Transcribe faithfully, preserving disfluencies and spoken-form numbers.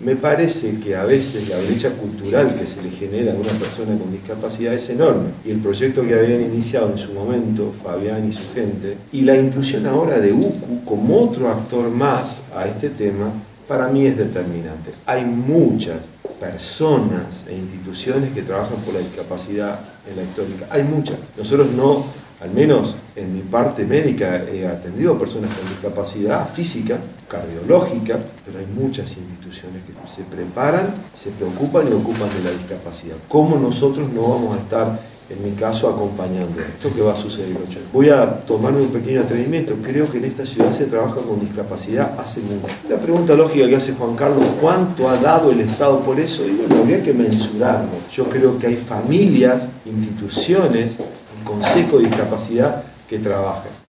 Me parece que a veces la brecha cultural que se le genera a una persona con discapacidad es enorme. Y el proyecto que habían iniciado en su momento, Fabián y su gente, y la inclusión ahora de U C U como otro actor más a este tema, para mí es determinante. Hay muchas personas e instituciones que trabajan por la discapacidad electrónica. Hay muchas. Nosotros no, al menos en mi parte médica, he atendido a personas con discapacidad física, cardiológica, pero hay muchas instituciones que se preparan, se preocupan y ocupan de la discapacidad. ¿Cómo nosotros no vamos a estar, en mi caso, acompañando esto que va a suceder el ocho? Voy a tomarme un pequeño atrevimiento. Creo que en esta ciudad se trabaja con discapacidad hace mucho. La pregunta lógica que hace Juan Carlos, ¿cuánto ha dado el Estado por eso? Y bueno, habría que mensurarlo. Yo creo que hay familias, instituciones, un consejo de discapacidad que trabajan.